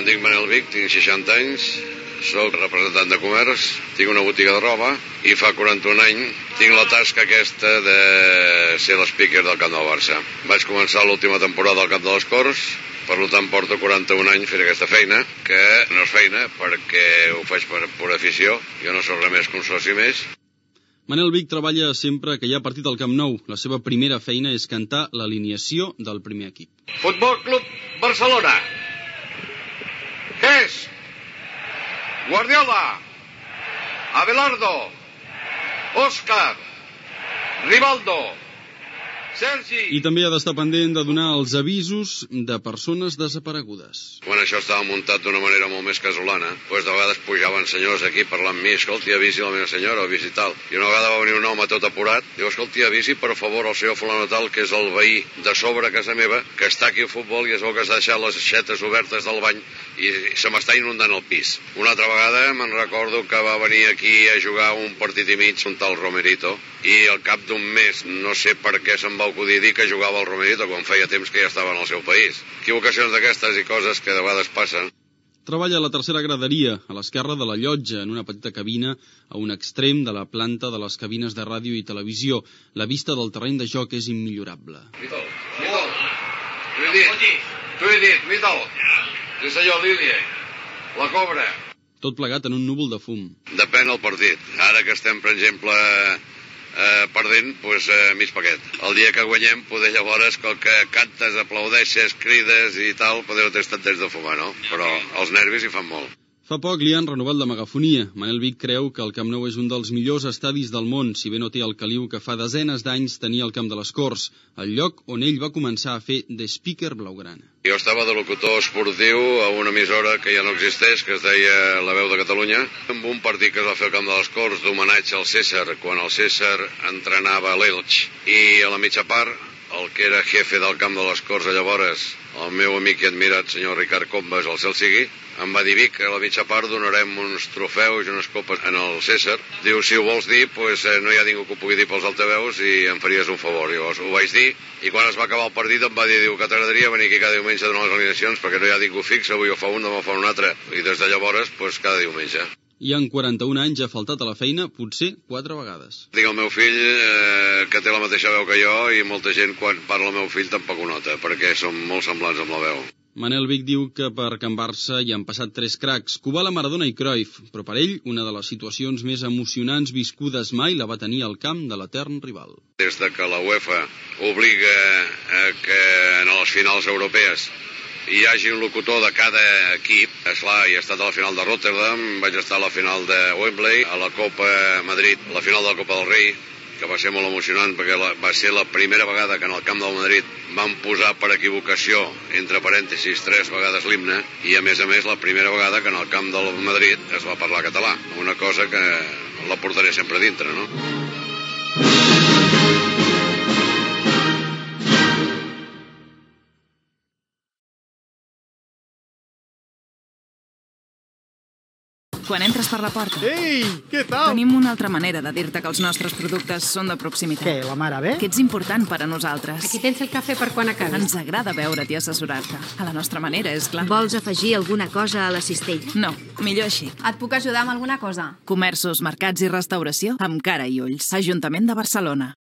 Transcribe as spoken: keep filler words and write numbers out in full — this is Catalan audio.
Em dic Manel Vic, tinc seixanta anys, soc representant de comerç, tinc una botiga de roba i fa quaranta-un anys tinc la tasca aquesta de ser l'speaker del camp del Barça. Vaig començar l'última temporada al Camp de les Corts, per tant porto quaranta-un anys fent aquesta feina, que no és feina perquè ho faig per pura afició, jo no sóc res més que un soci més. Manel Vic treballa sempre que hi ha partit al Camp Nou. La seva primera feina és cantar l'alineació del primer equip. Futbol Club Barcelona. Què és? Guardiola, Abelardo, Òscar, Rivaldo, Sergi... I també ha d'estar pendent de donar els avisos de persones desaparegudes. Quan això estava muntat d'una manera molt més casolana, doncs de vegades pujaven senyors aquí parlant amb mi, escolti, avisi la meva senyora, avisi tal. I una vegada va venir un home tot apurat, diu, escolti, avisi per favor el senyor fulano tal, que és el veí de sobre a casa meva, que està aquí al futbol i es veu que s'ha deixat les aixetes obertes del bany i se m'està inundant el pis. Una altra vegada me'n recordo que va venir aquí a jugar un partit i mig, un tal Romerito, i al cap d'un mes, no sé per què se'm va acudir dir que jugava al Romerito quan feia temps que ja estava en el seu país. Equivocacions d'aquestes i coses que de vegades passen. Treballa a la tercera graderia, a l'esquerra de la llotja, en una petita cabina a un extrem de la planta de les cabines de ràdio i televisió. La vista del terreny de joc és immillorable. Vitol, Vitol, t'ho he dit, t'ho he dit, Vitol. Sí senyor, Lília, la cobra. Tot plegat en un núvol de fum. Depèn del partit. Ara que estem, per exemple, eh, perdent, doncs eh, mig paquet. El dia que guanyem, poder llavors, com que cantes, aplaudeixes, crides i tal, poder no tens tant temps de fumar, no? Però els nervis hi fan molt. Fa poc li han renovat la megafonia. Manel Vic creu que el Camp Nou és un dels millors estadis del món, si bé no té el caliu que fa desenes d'anys tenia el Camp de les Corts, el lloc on ell va començar a fer de speaker blaugrana. Jo estava de locutor esportiu a una emissora que ja no existeix, que es deia La Veu de Catalunya, amb un partit que es va fer al Camp de les Corts d'homenatge al César, quan el César entrenava a l'Elx. I a la mitja part, el que era jefe del Camp de les Corts llavors, el meu amic i admirat senyor Ricard Combes, el cel sigui, em va dir, Vic, a la mitja part donarem uns trofeus i unes copes en el César. Diu, si ho vols dir, doncs no hi ha ningú que ho pugui dir pels altaveus i em faries un favor. Llavors ho vaig dir, i quan es va acabar el partit em va dir, diu, que t'agradaria venir aquí cada diumenge a donar les alineacions, perquè no hi ha ningú fix, avui ho fa un, demà ho fa un altre. I des de llavors, doncs cada diumenge. I en quaranta-un anys ha faltat a la feina potser quatre vegades. Dic al meu fill, eh, que té la mateixa veu que jo, i molta gent quan parla el meu fill tampoc ho nota, perquè som molt semblants amb la veu. Manel Vic diu que per Can Barça hi han passat tres cracs, Kubala, Maradona i Cruyff, però per ell una de les situacions més emocionants viscudes mai la va tenir al camp de l'etern rival. Des de que la UEFA obliga a que en les finals europees hi hagi un locutor de cada equip, esclar, he estat a la final de Rotterdam, vaig estar a la final de Wembley, a la Copa Madrid, a la final de la Copa del Rei, que va ser molt emocionant perquè la, va ser la primera vegada que en el camp del Madrid van posar per equivocació, entre parèntesis, tres vegades l'himne, i a més a més la primera vegada que en el camp del Madrid es va parlar català, una cosa que la portaré sempre dintre, no? Quan entres per la porta... Ei, què tal? Tenim una altra manera de dir-te que els nostres productes són de proximitat. Què, la mare bé? Que ets important per a nosaltres. Aquí tens el cafè per quan acabis. Ens agrada veure't i assessorar-te. A la nostra manera, és clar. Vols afegir alguna cosa a la cistell? No, millor així. Et puc ajudar amb alguna cosa? Comerços, mercats i restauració amb cara i ulls. Ajuntament de Barcelona.